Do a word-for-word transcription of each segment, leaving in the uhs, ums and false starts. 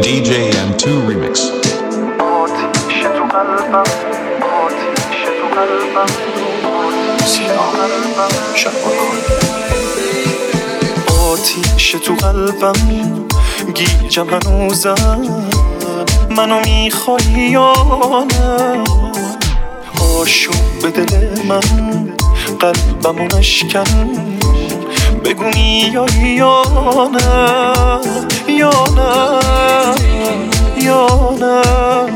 دی جی ام تو Remix. آتیش تو قلبم، آتیش تو قلبم، آتیش تو قلبم، گیجم هنوزم، منو میخوای یا نه؟ آشوب به دل من، قلبمو نشکن، بگو میایی یا نه، یا نه، یا نه.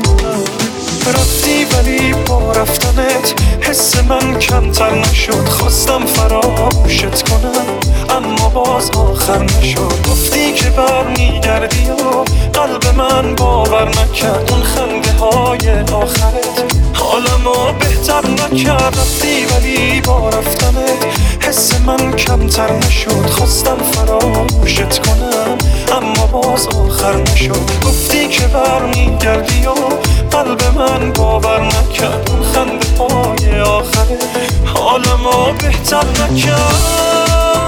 رفتی ولی با رفتنت حس من کمتر نشد، خواستم فراموشت کنم اما باز آخر نشد. گفتی که برمیگردی و قلب من باور نکرد، اون خنده های آخرت حالمو بهتر نکرد. رفتی ولی با رفتنت حس من کمتر نشد، خواستم فراموشت کنم اما باز آخر نشد. گفتی که برمیگردی و قلب من باور نکرد، اون خنده های آخرت حالمو بهتر نکرد.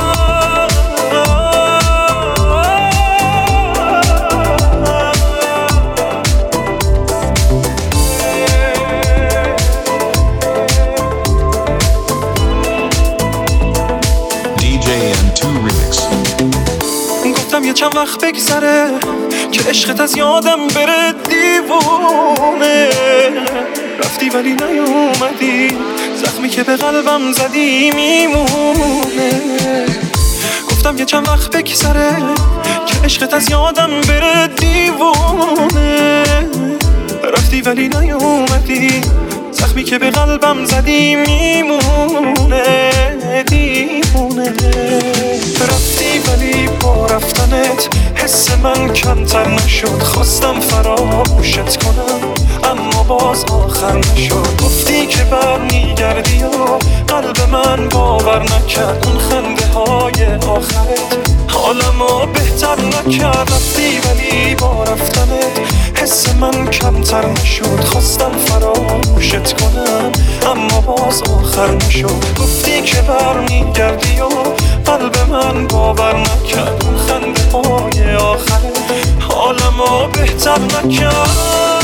گفتم یه چند وقت بگذره که عشقت از یادم بره دیوونه. رفتی ولی نیومدی، زخمی که به قلبم زدی میمونه. گفتم یه چند وقت بگذره که عشقت از یادم بره دیوونه. رفتی ولی نیومدی، زخمی که به قلبم زدی میمونه، دیوونه. رفتی ولی با رفتنت حس من کمتر نشد، خواستم فراموشت کنم اما باز آخر نشد. گفتی که برمیگردی و قلب من باور نکرد، اون خنده های آخرت حالمو بهتر نکرد. رفتی ولی با رفتنت حس من کمتر نشد، خواستم فراموشت کنم اما باز آخر نشد. گفتی که برمیگردی و قلب من باور نکرد، اون خنده های آخرت حالمو بهتر نکرد.